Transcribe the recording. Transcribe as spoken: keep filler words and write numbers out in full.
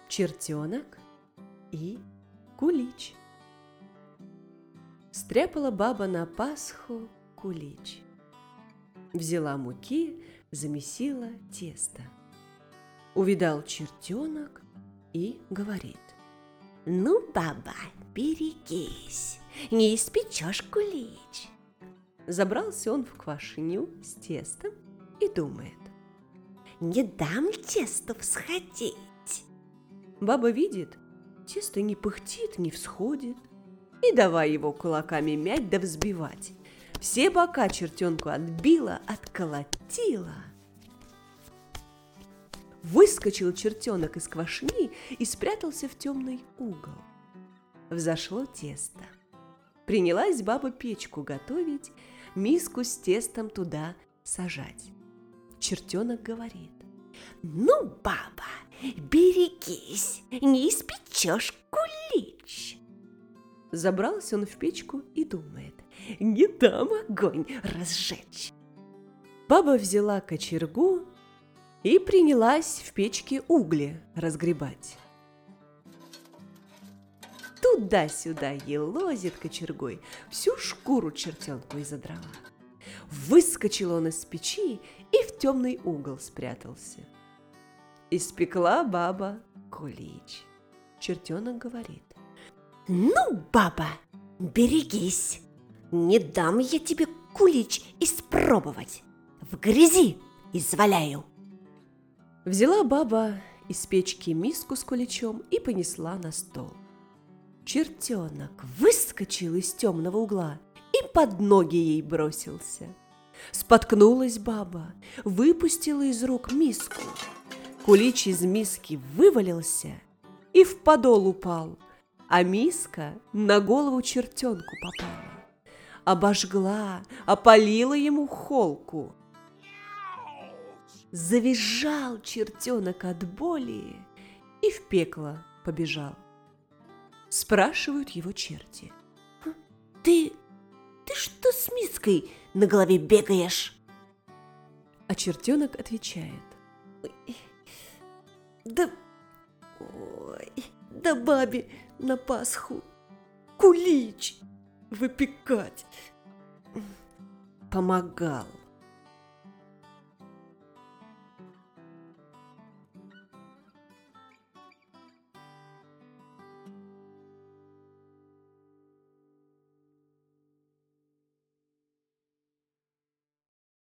Чертенок и кулич. Стряпала баба на Пасху кулич. Взяла муки, замесила тесто. Увидал чертенок и говорит: «Ну, баба, берегись, не испечешь кулич». Забрался он в квашню с тестом и думает: «Не дам тесту всходить». Баба видит, тесто не пыхтит, не всходит, и давай его кулаками мять да взбивать. Все бока чертенку отбила, отколотила. Выскочил чертенок из квашни и спрятался в темный угол. Взошло тесто. Принялась баба печку готовить, миску с тестом туда сажать. Чертенок говорит: «Ну, баба, берегись, не испечешь кулич». Забрался он в печку и думает: не дам огонь разжечь. Баба взяла кочергу и принялась в печке угли разгребать. Туда-сюда елозит кочергой, всю шкуру чертенку изодрала. Выскочил он из печи и в темный угол спрятался. Испекла баба кулич. Чертенок говорит: «Ну, баба, берегись, не дам я тебе кулич испробовать, в грязи изваляю». Взяла баба из печки миску с куличом и понесла на стол. Чертенок выскочил из темного угла и под ноги ей бросился. Споткнулась баба, выпустила из рук миску. Кулич из миски вывалился и в подол упал, а миска на голову чертенку попала. Обожгла, опалила ему холку. Завизжал чертенок от боли и в пекло побежал. Спрашивают его черти: Ты, ты что с миской на голове бегаешь? А чертенок отвечает: Да, ой, да бабе на Пасху кулич выпекать помогал.